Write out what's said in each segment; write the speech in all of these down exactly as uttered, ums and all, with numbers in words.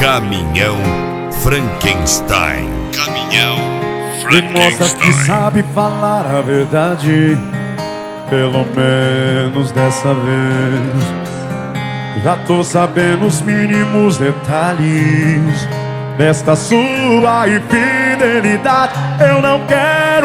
Caminhão Frankenstein. Caminhão Me mostra que sabe falar a verdade, pelo menos dessa vez. Já tô sabendo os mínimos detalhes desta sua infidelidade. Eu não quero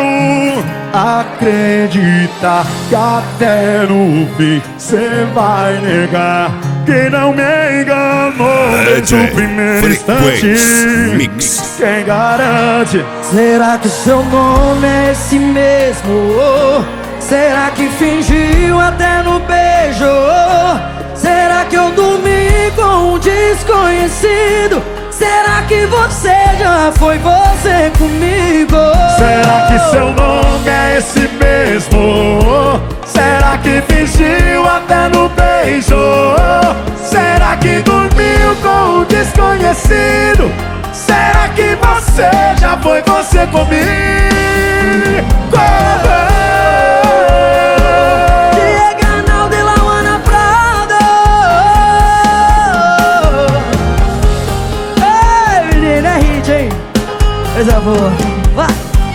acreditar que até no fim cê vai negar que não me enganou desde o primeiro instante. Mix. Quem garante? Será que seu nome é esse mesmo? Será que fingiu até no beijo? Será que eu dormi com um desconhecido? Será que você já foi você comigo? Será que seu nome é esse mesmo? Será que fingiu até no beijo? Será que dormiu com um desconhecido? Será que você já foi você comigo? Coisa boa, vai!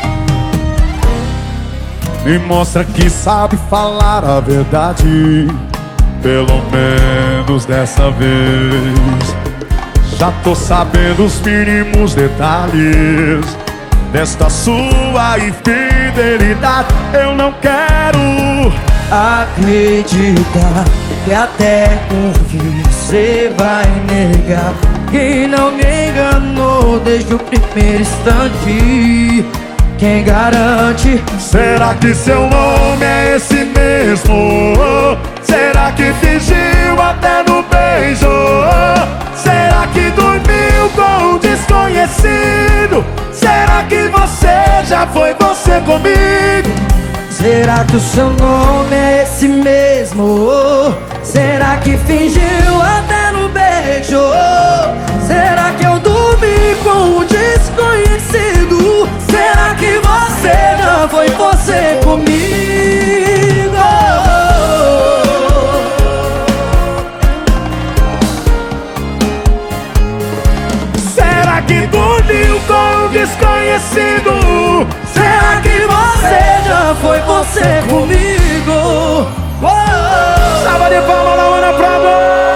Me mostra que sabe falar a verdade, pelo menos dessa vez. Já tô sabendo os mínimos detalhes desta sua infidelidade. Eu não quero acreditar que até um dia você vai negar que não me enganou desde o primeiro instante. Quem garante? Será que seu nome é esse mesmo? Será que fingiu até no beijo? Será que dormiu com um desconhecido? Será que você já foi você comigo? Será que o seu nome é esse mesmo? Será que fingiu até no beijo? Será que eu dormi com um desconhecido? Será que você já foi você comigo? Será que dormiu com um desconhecido? Será que você já foi você comigo? Salva de palmas, Luana Prado!